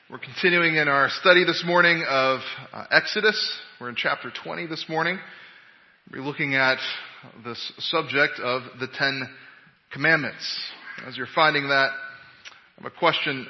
We're continuing in our study this morning of Exodus. We're in chapter 20 this morning. We're looking at this subject of the Ten Commandments. As you're finding that, I have a question.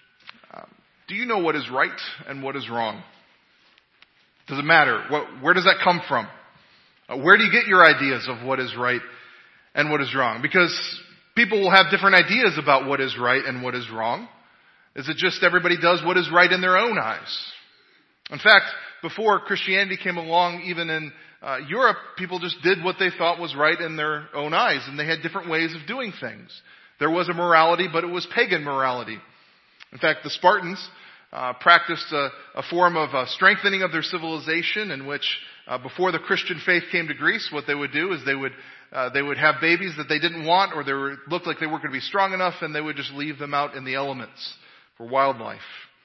Do you know what is right and what is wrong? Does it matter? Where does that come from? Where do you get your ideas of what is right and what is wrong? Because people will have different ideas about what is right and what is wrong. Is it just everybody does what is right in their own eyes? In fact, before Christianity came along, even in Europe, people just did what they thought was right in their own eyes, and they had different ways of doing things. There was a morality, but it was pagan morality. In fact, the Spartans practiced a form of strengthening of their civilization in which, before the Christian faith came to Greece, what they would do is they would have babies that they didn't want, or looked like they weren't going to be strong enough, and they would just leave them out in the elements for wildlife.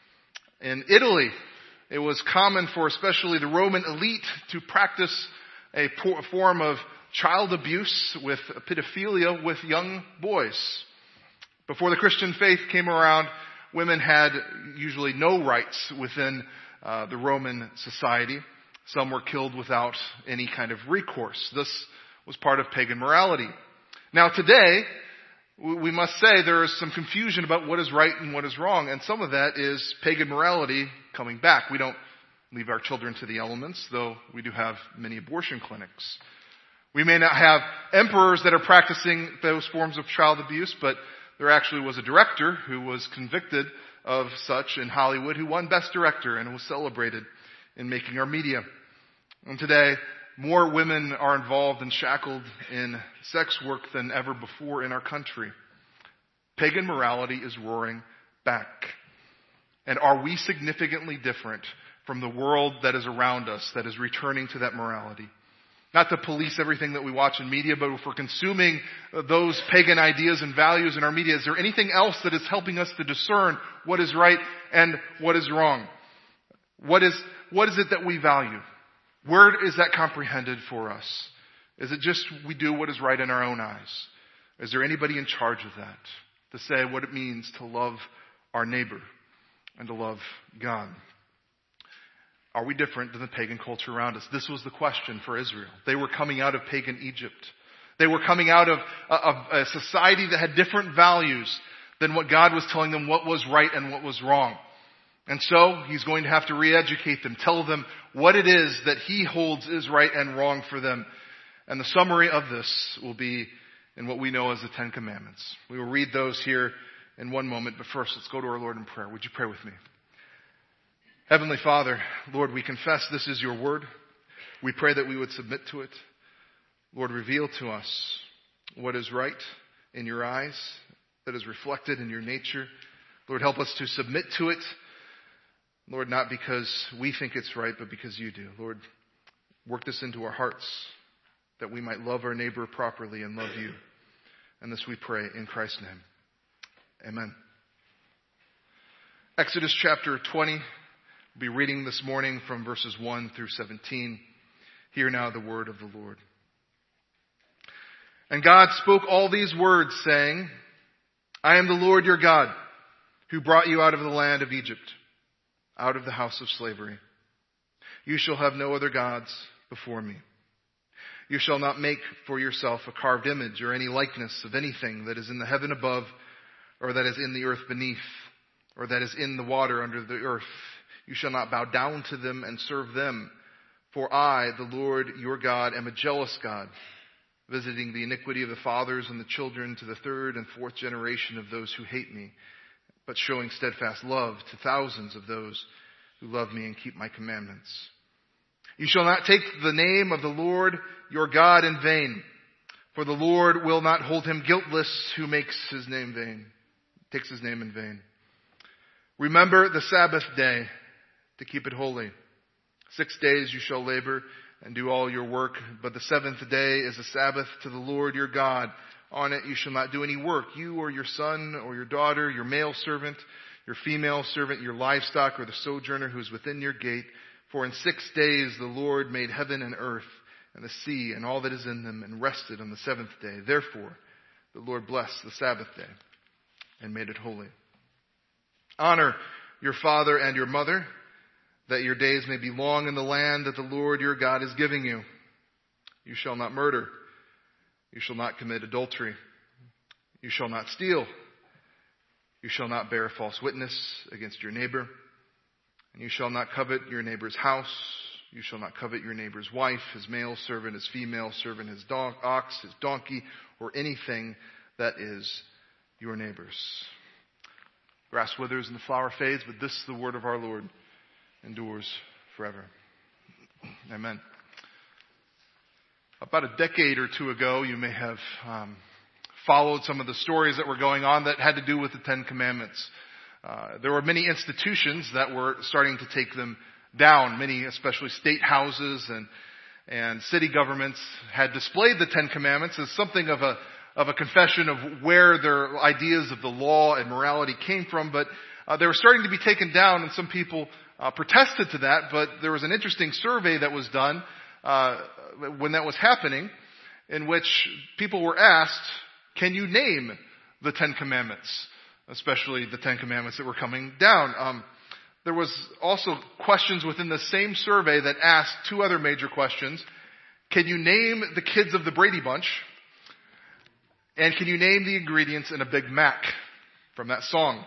In Italy, it was common for especially the Roman elite to practice a form of child abuse with pedophilia with young boys. Before the Christian faith came around, women had usually no rights within the Roman society. Some were killed without any kind of recourse. This was part of pagan morality. Now today, we must say there is some confusion about what is right and what is wrong, and some of that is pagan morality coming back. We don't leave our children to the elements, though we do have many abortion clinics. We may not have emperors that are practicing those forms of child abuse, but there actually was a director who was convicted of such in Hollywood who won Best Director and was celebrated in making our media. And today, more women are involved and shackled in sex work than ever before in our country. Pagan morality is roaring back. And are we significantly different from the world that is around us that is returning to that morality? Not to police everything that we watch in media, but if we're consuming those pagan ideas and values in our media, is there anything else that is helping us to discern what is right and what is wrong? What is it that we value? Where is that comprehended for us? Is it just we do what is right in our own eyes? Is there anybody in charge of that to say what it means to love our neighbor and to love God? Are we different than the pagan culture around us? This was the question for Israel. They were coming out of pagan Egypt. They were coming out of a society that had different values than what God was telling them what was right and what was wrong. And so He's going to have to re-educate them, tell them what it is that He holds is right and wrong for them. And the summary of this will be in what we know as the Ten Commandments. We will read those here in one moment, but first let's go to our Lord in prayer. Would you pray with me? Heavenly Father, Lord, we confess this is your word. We pray that we would submit to it. Lord, reveal to us what is right in your eyes, that is reflected in your nature. Lord, help us to submit to it. Lord, not because we think it's right, but because you do. Lord, work this into our hearts, that we might love our neighbor properly and love you. And this we pray in Christ's name. Amen. Exodus chapter 20. We'll be reading this morning from verses 1 through 17. Hear now the word of the Lord. And God spoke all these words, saying, I am the Lord your God, who brought you out of the land of Egypt, out of the house of slavery. You shall have no other gods before me. You shall not make for yourself a carved image or any likeness of anything that is in the heaven above, or that is in the earth beneath, or that is in the water under the earth. You shall not bow down to them and serve them. For I, the Lord your God, am a jealous God, visiting the iniquity of the fathers and the children to the third and fourth generation of those who hate me, but showing steadfast love to thousands of those who love me and keep my commandments. You shall not take the name of the Lord your God in vain, for the Lord will not hold him guiltless who takes his name in vain. Remember the Sabbath day to keep it holy. 6 days you shall labor and do all your work, but the seventh day is a Sabbath to the Lord your God. On it you shall not do any work, you or your son or your daughter, your male servant, your female servant, your livestock, or the sojourner who is within your gate. For in 6 days the Lord made heaven and earth and the sea and all that is in them, and rested on the seventh day. Therefore the Lord blessed the Sabbath day and made it holy. Honor your father and your mother, that your days may be long in the land that the Lord your God is giving you. You shall not murder. You shall not commit adultery. You shall not steal. You shall not bear false witness against your neighbor. And you shall not covet your neighbor's house. You shall not covet your neighbor's wife, his male servant, his female servant, his ox, his donkey, or anything that is your neighbor's. Grass withers and the flower fades, but this is the word of our Lord, endures forever. Amen. About a decade or two ago, you may have followed some of the stories that were going on that had to do with the Ten Commandments. There were many institutions that were starting to take them down. Many, especially state houses and city governments, had displayed the Ten Commandments as something of a confession of where their ideas of the law and morality came from. But they were starting to be taken down, and some people protested to that. But there was an interesting survey that was done when that was happening, in which people were asked, can you name the Ten Commandments? Especially the Ten Commandments that were coming down. There was also questions within the same survey that asked two other major questions. Can you name the kids of the Brady Bunch? And can you name the ingredients in a Big Mac from that song?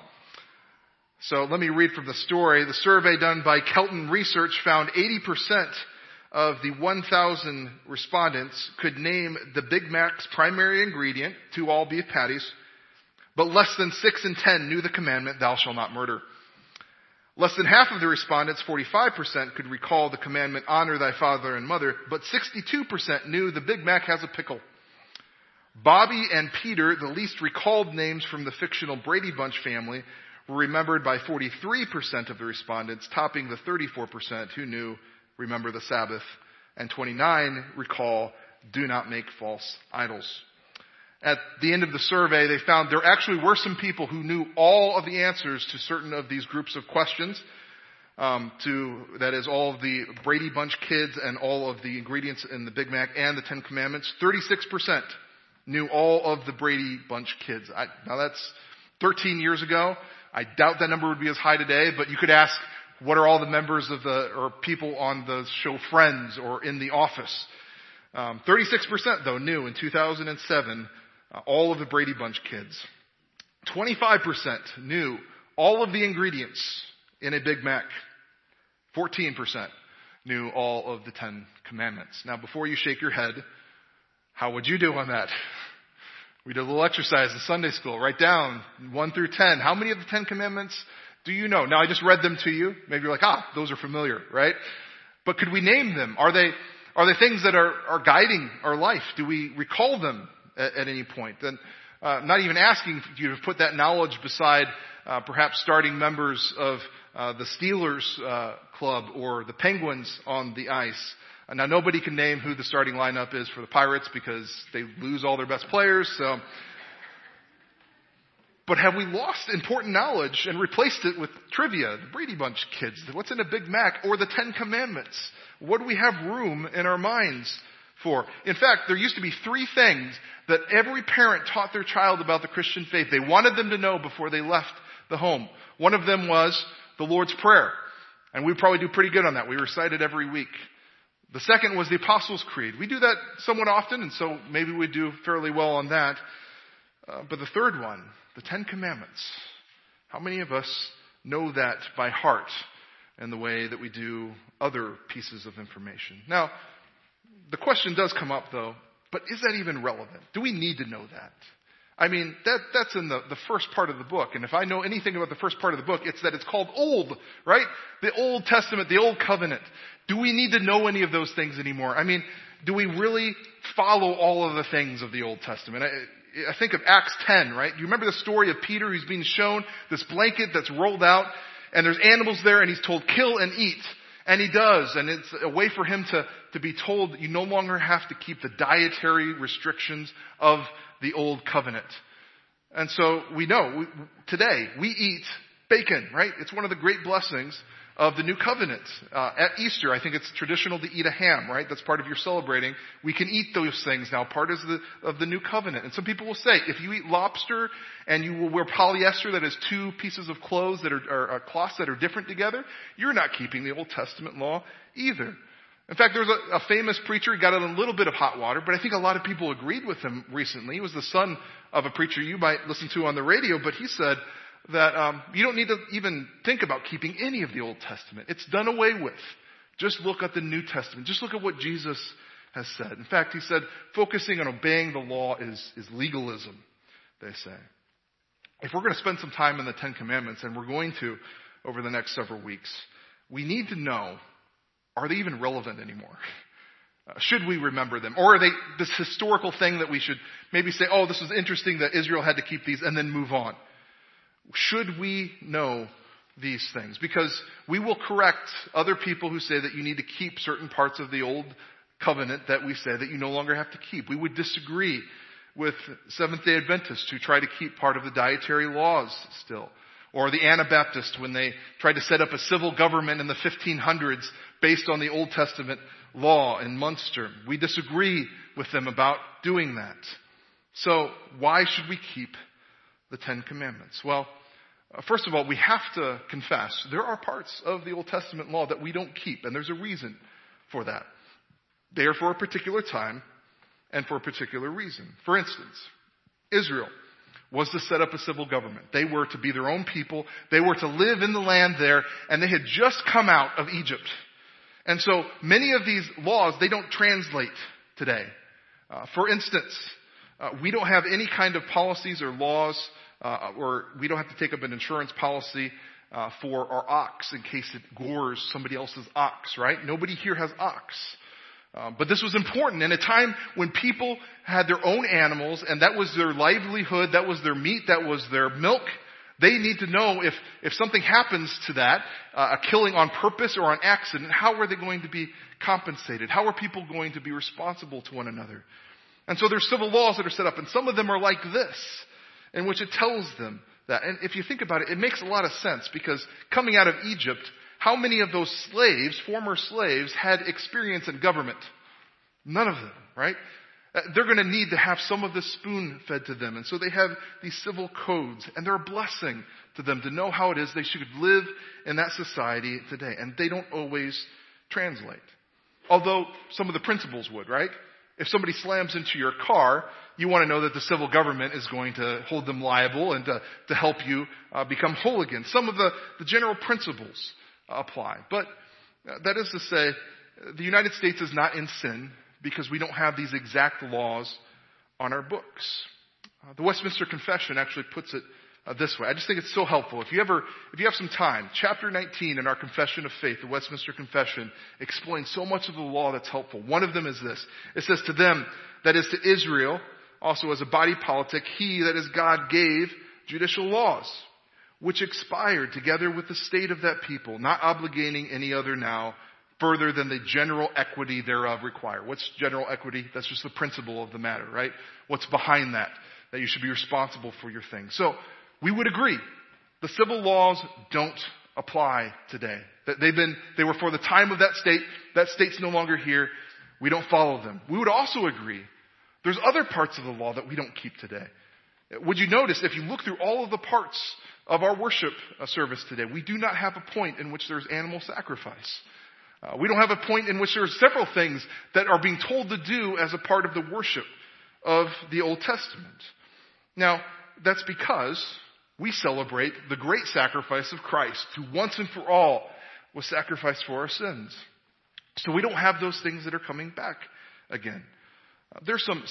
So let me read from the story. The survey done by Kelton Research found 80% of the 1,000 respondents could name the Big Mac's primary ingredient, 2 all beef patties, but less than 6 in 10 knew the commandment, thou shalt not murder. Less than half of the respondents, 45%, could recall the commandment, honor thy father and mother, but 62% knew the Big Mac has a pickle. Bobby and Peter, the least recalled names from the fictional Brady Bunch family, were remembered by 43% of the respondents, topping the 34% who knew remember the Sabbath, and 29 recall do not make false idols. At the end of the survey, they found there actually were some people who knew all of the answers to certain of these groups of questions, that is all of the Brady Bunch kids and all of the ingredients in the Big Mac and the Ten Commandments. 36% knew all of the Brady Bunch kids. Now that's 13 years ago. I doubt that number would be as high today, but you could ask, what are all the members of or people on the show Friends or in The Office? 36% though knew in 2007 all of the Brady Bunch kids. 25% knew all of the ingredients in a Big Mac. 14% knew all of the 10 Commandments. Now before you shake your head, how would you do on that? We did a little exercise in Sunday school. Write down 1 through 10. How many of the 10 Commandments do you know? Now I just read them to you. Maybe you're like, those are familiar, right? But could we name them? Are they things that are guiding our life? Do we recall them at any point? Then, not even asking you to put that knowledge beside perhaps starting members of the Steelers club or the Penguins on the ice. Now nobody can name who the starting lineup is for the Pirates because they lose all their best players. So, but have we lost important knowledge and replaced it with trivia? The Brady Bunch kids, what's in a Big Mac, or the 10 Commandments? What do we have room in our minds for? In fact, there used to be 3 things that every parent taught their child about the Christian faith. They wanted them to know before they left the home. One of them was the Lord's Prayer. And we probably do pretty good on that. We recite it every week. The second was the Apostles' Creed. We do that somewhat often, and so maybe we do fairly well on that. But the third one, the 10 Commandments. How many of us know that by heart in the way that we do other pieces of information? Now, the question does come up, though, but is that even relevant? Do we need to know that? I mean, that's in the first part of the book. And if I know anything about the first part of the book, it's that it's called Old, right? The Old Testament, the Old Covenant. Do we need to know any of those things anymore? I mean, do we really follow all of the things of the Old Testament? I think of Acts 10, right? Do you remember the story of Peter who's being shown this blanket that's rolled out and there's animals there and he's told kill and eat. And he does. And it's a way for him to be told you no longer have to keep the dietary restrictions of the Old Covenant. And so we know today we eat bacon, right? It's one of the great blessings of the new covenant. At Easter, I think it's traditional to eat a ham, right? That's part of your celebrating. We can eat those things now, part of the new covenant. And some people will say, if you eat lobster and you will wear polyester that has two pieces of clothes that are cloths that are different together, you're not keeping the Old Testament law either. In fact, there's a famous preacher, he got in a little bit of hot water, but I think a lot of people agreed with him recently. He was the son of a preacher you might listen to on the radio, but he said that you don't need to even think about keeping any of the Old Testament. It's done away with. Just look at the New Testament. Just look at what Jesus has said. In fact, he said focusing on obeying the law is legalism, they say. If we're going to spend some time in the Ten Commandments, and we're going to over the next several weeks, we need to know, are they even relevant anymore? Should we remember them? Or are they this historical thing that we should maybe say, oh, this was interesting that Israel had to keep these, and then move on? Should we know these things? Because we will correct other people who say that you need to keep certain parts of the old covenant that we say that you no longer have to keep. We would disagree with Seventh-day Adventists who try to keep part of the dietary laws still. Or the Anabaptists when they tried to set up a civil government in the 1500s based on the Old Testament law in Munster. We disagree with them about doing that. So why should we keep the Ten Commandments? Well, first of all, we have to confess there are parts of the Old Testament law that we don't keep, and there's a reason for that. They are for a particular time and for a particular reason. For instance, Israel was to set up a civil government. They were to be their own people. They were to live in the land there, and they had just come out of Egypt. And so many of these laws, they don't translate today. For instance, we don't have any kind of policies or laws, or we don't have to take up an insurance policy for our ox in case it gores somebody else's ox, right? Nobody here has ox. But this was important in a time when people had their own animals, and that was their livelihood, that was their meat, that was their milk. They need to know if something happens to that, a killing on purpose or on accident, how are they going to be compensated? How are people going to be responsible to one another? And so there's civil laws that are set up, and some of them are like this, in which it tells them that. And if you think about it, it makes a lot of sense, because coming out of Egypt, how many of those slaves, former slaves, had experience in government? None of them, right? They're going to need to have some of the spoon fed to them. And so they have these civil codes, and they're a blessing to them to know how it is they should live in that society today. And they don't always translate. Although some of the principles would, right? If somebody slams into your car, you want to know that the civil government is going to hold them liable and to help you become whole again. Some of the general principles apply. But that is to say, the United States is not in sin because we don't have these exact laws on our books. The Westminster Confession actually puts it this way. I just think it's so helpful. If you have some time, chapter 19 in our Confession of Faith, the Westminster Confession, explains so much of the law that's helpful. One of them is this. It says, to them, that is to Israel, also as a body politic, he, that is God, gave judicial laws, which expired together with the state of that people, not obligating any other now, further than the general equity thereof require. What's general equity? That's just the principle of the matter, right? What's behind that? That you should be responsible for your things. So, we would agree. The civil laws don't apply today. They were for the time of that state. That state's no longer here. We don't follow them. We would also agree there's other parts of the law that we don't keep today. Would you notice if you look through all of the parts of our worship service today, we do not have a point in which there's animal sacrifice. We don't have a point in which there are several things that are being told to do as a part of the worship of the Old Testament. Now, that's because we celebrate the great sacrifice of Christ, who once and for all was sacrificed for our sins. So we don't have those things that are coming back again. There's some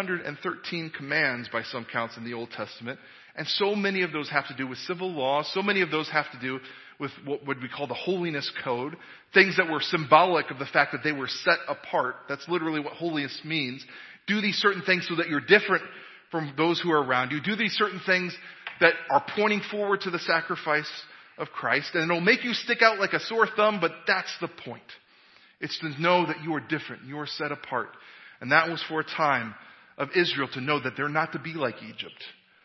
613 commands by some counts in the Old Testament, and so many of those have to do with civil law. So many of those have to do with what would we call the holiness code, things that were symbolic of the fact that they were set apart. That's literally what holiness means. Do these certain things so that you're different from those who are around you. Do these certain things that are pointing forward to the sacrifice of Christ. And it'll make you stick out like a sore thumb, but that's the point. It's to know that you are different. You are set apart. And that was for a time of Israel to know that they're not to be like Egypt.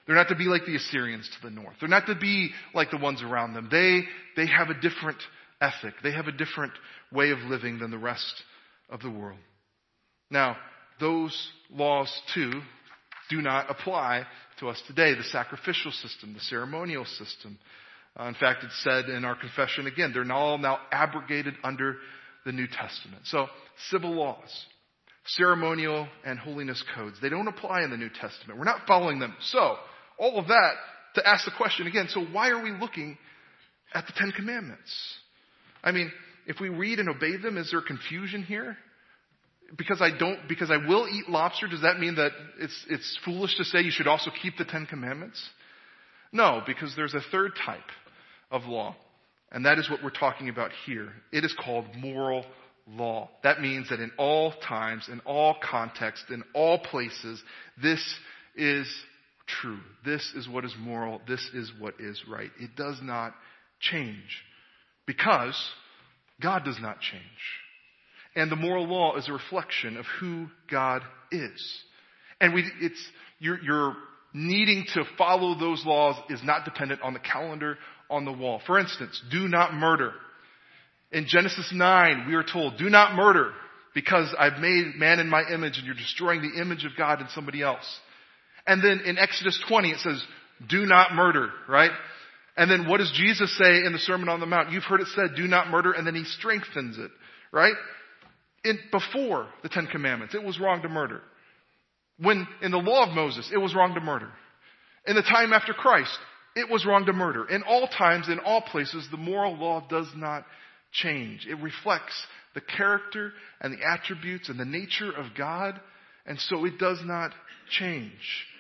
They're not to be like the Assyrians to the north. They're not to be like the ones around them. They have a different ethic. They have a different way of living than the rest of the world. Now, those laws too do not apply to us today. The sacrificial system, the ceremonial system. In fact, it's said in our confession again, they're all now abrogated under the New Testament. So, civil laws, ceremonial and holiness codes, they don't apply in the New Testament. We're not following them. So, all of that to ask the question again, so why are we looking at the Ten Commandments? I mean, if we read and obey them, is there confusion here? Because I will eat lobster, does that mean that it's foolish to say you should also keep the Ten Commandments? No, because there's a third type of law. And that is what we're talking about here. It is called moral law. That means that in all times, in all contexts, in all places, this is true. This is what is moral. This is what is right. It does not change because God does not change. And the moral law is a reflection of who God is. And you're needing to follow those laws is not dependent on the calendar on the wall. For instance, do not murder. In Genesis 9, we are told, do not murder because I've made man in my image and you're destroying the image of God in somebody else. And then in Exodus 20, it says, do not murder, right? And then what does Jesus say in the Sermon on the Mount? You've heard it said, do not murder, and then he strengthens it, right? Before the Ten Commandments, it was wrong to murder. When in the law of Moses, it was wrong to murder. In the time after Christ, it was wrong to murder. In all times, in all places, the moral law does not change. It reflects the character and the attributes and the nature of God, and so it does not change.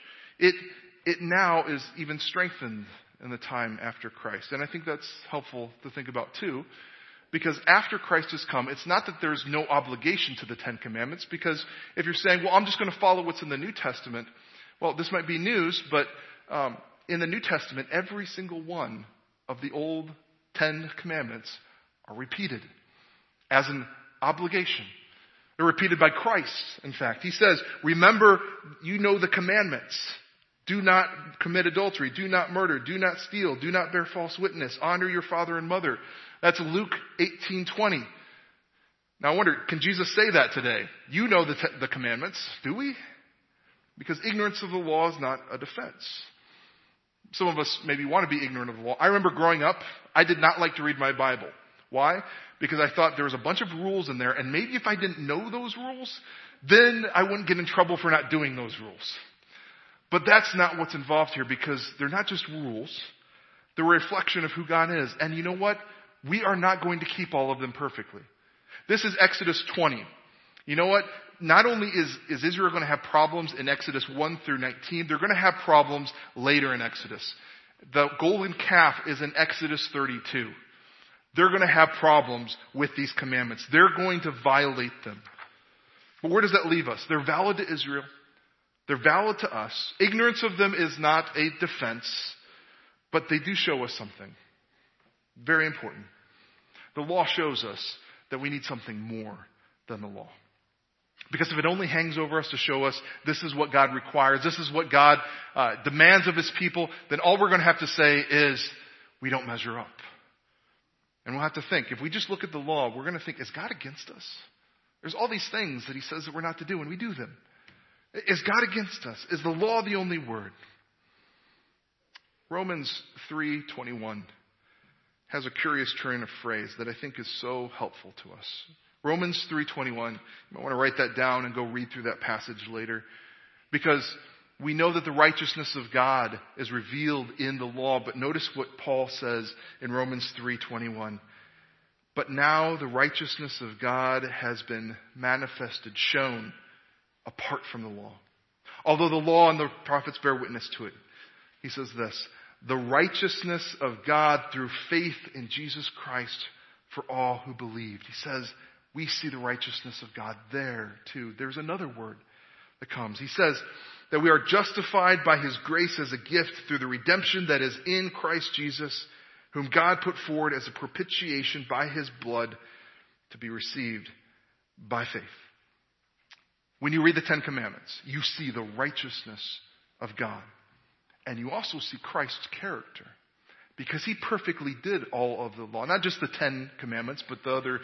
It now is even strengthened in the time after Christ. And I think that's helpful to think about too, because after Christ has come, it's not that there's no obligation to the Ten Commandments, because if you're saying, well, I'm just going to follow what's in the New Testament, well, this might be news, but in the New Testament, every single one of the old 10 commandments are repeated as an obligation. They're repeated by Christ, in fact. He says, remember, you know the commandments. Do not commit adultery. Do not murder. Do not steal. Do not bear false witness. Honor your father and mother. That's Luke 18:20. Now I wonder, can Jesus say that today? You know the commandments, do we? Because ignorance of the law is not a defense. Some of us maybe want to be ignorant of the law. I remember growing up, I did not like to read my Bible. Why? Because I thought there was a bunch of rules in there, and maybe if I didn't know those rules, then I wouldn't get in trouble for not doing those rules. But that's not what's involved here, because they're not just rules. They're a reflection of who God is. And you know what? We are not going to keep all of them perfectly. This is Exodus 20. You know what? Not only is Israel going to have problems in Exodus 1 through 19, they're going to have problems later in Exodus. The golden calf is in Exodus 32. They're going to have problems with these commandments. They're going to violate them. But where does that leave us? They're valid to Israel. They're valid to us. Ignorance of them is not a defense, but they do show us something. Very important. The law shows us that we need something more than the law. Because if it only hangs over us to show us this is what God requires, this is what God demands of His people, then all we're going to have to say is we don't measure up. And we'll have to think, if we just look at the law, we're going to think, is God against us? There's all these things that He says that we're not to do, and we do them. Is God against us? Is the law the only word? Romans 3:21 has a curious turn of phrase that I think is so helpful to us. Romans 3:21. You might want to write that down and go read through that passage later. Because we know that the righteousness of God is revealed in the law. But notice what Paul says in Romans 3:21. But now the righteousness of God has been manifested, shown, apart from the law. Although the law and the prophets bear witness to it. He says this, the righteousness of God through faith in Jesus Christ for all who believed. He says, we see the righteousness of God there too. There's another word that comes. He says that we are justified by His grace as a gift through the redemption that is in Christ Jesus, whom God put forward as a propitiation by His blood to be received by faith. When you read the Ten Commandments, you see the righteousness of God. And you also see Christ's character, because he perfectly did all of the law. Not just the 10 commandments, but the other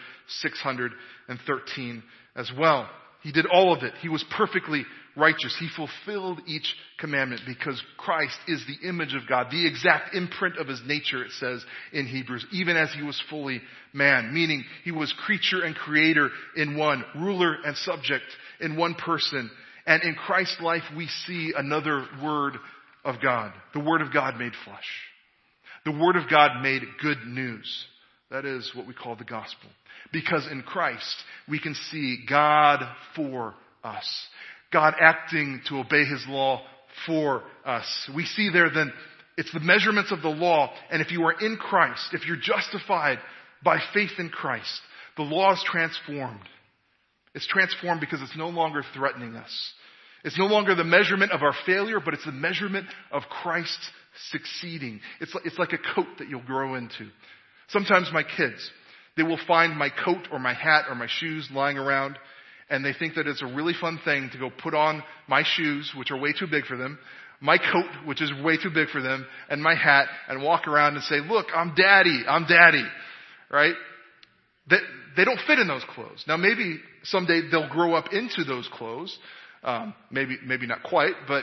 613 as well. He did all of it. He was perfectly righteous. He fulfilled each commandment because Christ is the image of God, the exact imprint of his nature, it says in Hebrews, even as he was fully man, meaning he was creature and creator in one, ruler and subject in one person. And in Christ's life, we see another word of God, the Word of God made flesh. The Word of God made good news. That is what we call the gospel. Because in Christ, we can see God for us. God acting to obey his law for us. We see there then, it's the measurements of the law. And if you are in Christ, if you're justified by faith in Christ, the law is transformed. It's transformed because it's no longer threatening us. It's no longer the measurement of our failure, but it's the measurement of Christ succeeding. It's like a coat that you'll grow into. Sometimes my kids, they will find my coat or my hat or my shoes lying around, and they think that it's a really fun thing to go put on my shoes, which are way too big for them, my coat, which is way too big for them, and my hat, and walk around and say, look, I'm daddy, right? They don't fit in those clothes. Now maybe someday they'll grow up into those clothes. Maybe not quite, but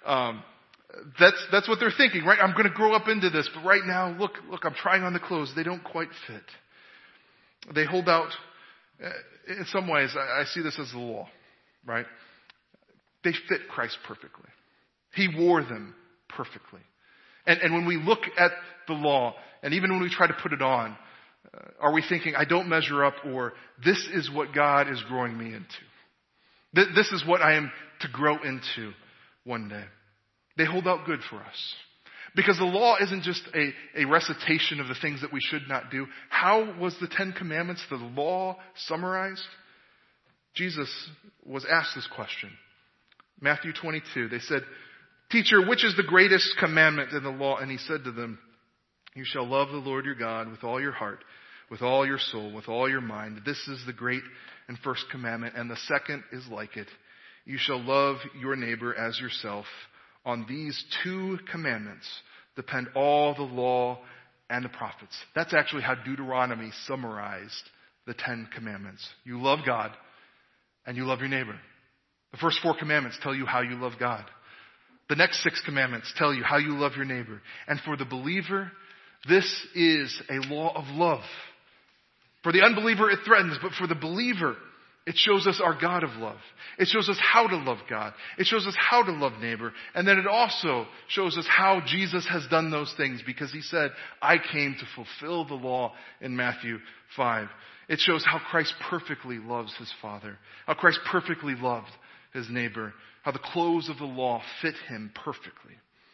that's what they're thinking, right? I'm going to grow up into this, but right now, look, I'm trying on the clothes. They don't quite fit. They hold out. In some ways, I see this as the law, right? They fit Christ perfectly. He wore them perfectly. And when we look at the law, and even when we try to put it on, are we thinking, I don't measure up, or this is what God is growing me into? This is what I am to grow into one day. They hold out good for us. Because the law isn't just a recitation of the things that we should not do. How was the 10 Commandments, the law, summarized? Jesus was asked this question. Matthew 22, they said, Teacher, which is the greatest commandment in the law? And he said to them, You shall love the Lord your God with all your heart, with all your soul, with all your mind. This is the great and first commandment, and the second is like it. You shall love your neighbor as yourself. On these 2 commandments depend all the law and the prophets. That's actually how Deuteronomy summarized the 10 commandments. You love God and you love your neighbor. The first 4 commandments tell you how you love God. The next 6 commandments tell you how you love your neighbor. And for the believer, this is a law of love. For the unbeliever, it threatens, but for the believer, it shows us our God of love. It shows us how to love God. It shows us how to love neighbor. And then it also shows us how Jesus has done those things, because he said, I came to fulfill the law in Matthew 5. It shows how Christ perfectly loves his Father, how Christ perfectly loved his neighbor, how the clothes of the law fit him perfectly.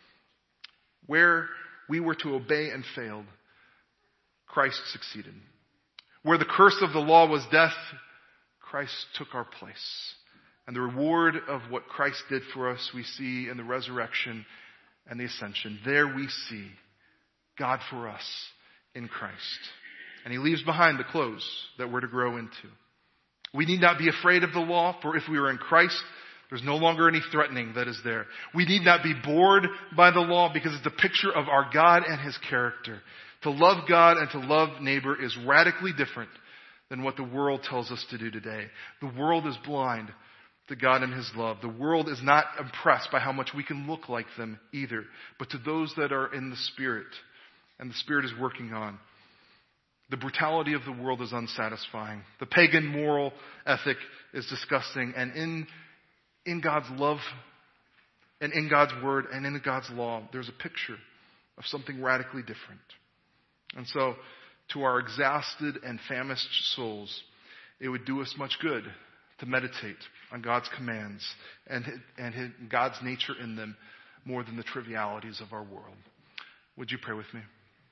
Where we were to obey and failed, Christ succeeded. Where the curse of the law was death, Christ took our place. And the reward of what Christ did for us, we see in the resurrection and the ascension. There we see God for us in Christ. And he leaves behind the clothes that we're to grow into. We need not be afraid of the law, for if we are in Christ, there's no longer any threatening that is there. We need not be bored by the law, because it's a picture of our God and his character. To love God and to love neighbor is radically different than what the world tells us to do today. The world is blind to God and his love. The world is not impressed by how much we can look like them either. But to those that are in the Spirit, and the Spirit is working on, the brutality of the world is unsatisfying. The pagan moral ethic is disgusting. And in God's love, and in God's word, and in God's law, there's a picture of something radically different. And so, to our exhausted and famished souls, it would do us much good to meditate on God's commands and God's nature in them more than the trivialities of our world. Would you pray with me?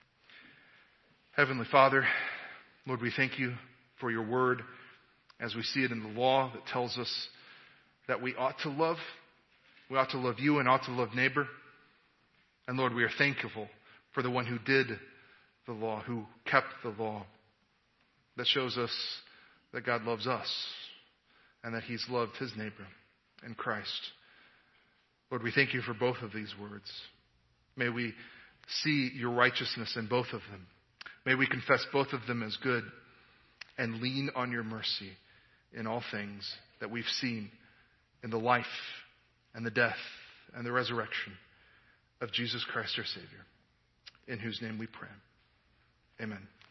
Heavenly Father, Lord, we thank you for your word as we see it in the law that tells us that we ought to love. We ought to love you and ought to love neighbor. And Lord, we are thankful for the one who did the law, who kept the law. That shows us that God loves us and that he's loved his neighbor in Christ. Lord, we thank you for both of these words. May we see your righteousness in both of them. May we confess both of them as good and lean on your mercy in all things that we've seen in the life and the death and the resurrection of Jesus Christ our Savior, in whose name we pray. Amen.